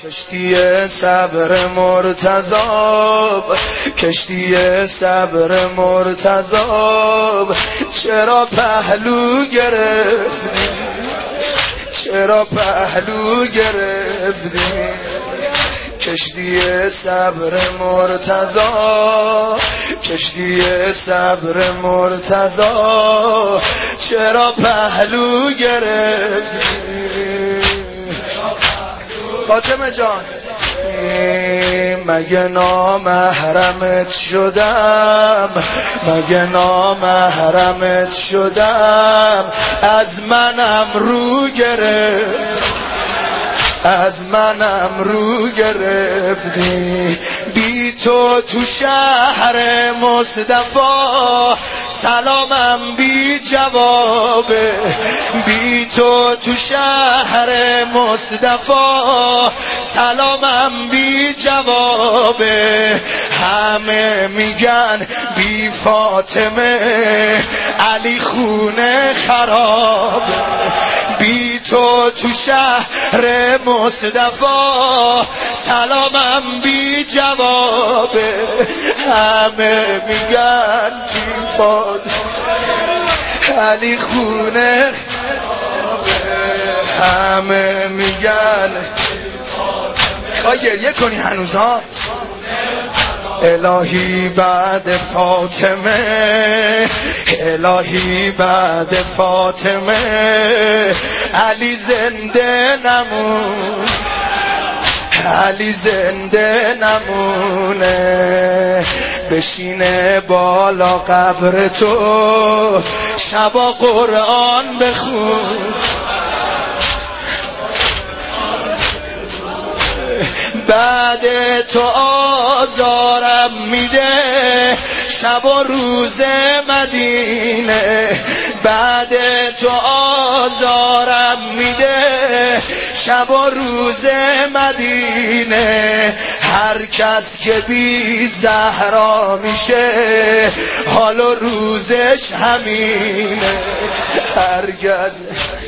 کشتی صبر مرتضی، کشتی صبر مرتضی، چرا پهلو گرفتی، چرا پهلو گرفتی؟ کشتی صبر مرتضی، کشتی صبر مرتضی، چرا پهلو گرفتی؟ فاطمه جان، مگه نامحرمت شدم، مگه نامحرمت شدم، از منم رو گرفت، از منم رو گرفتی. بی تو شهر مصطفی سلامم بی جوابه، بی تو شهر مصطفی سلامم بی جوابه. همه میگن بی فاطمه علی خونه خرابه، بی تو شهر مصطفی سلامم بی جوابه. همه میگن بی فاطمه علی خونه خرابه، همه میگن. خواهی گریه کنی هنوز ها؟ الهی بعد فاطمه، الهی بعد فاطمه علی زنده نمون، علی زنده نمونه. بشینه بالا قبر تو شبا قرآن بخون، بعد تو آزارم میده شب و روز مدینه، بعد تو آزارم میده شب و روز مدینه. هر کس که بی زهرا میشه حال و روزش همینه، هر کس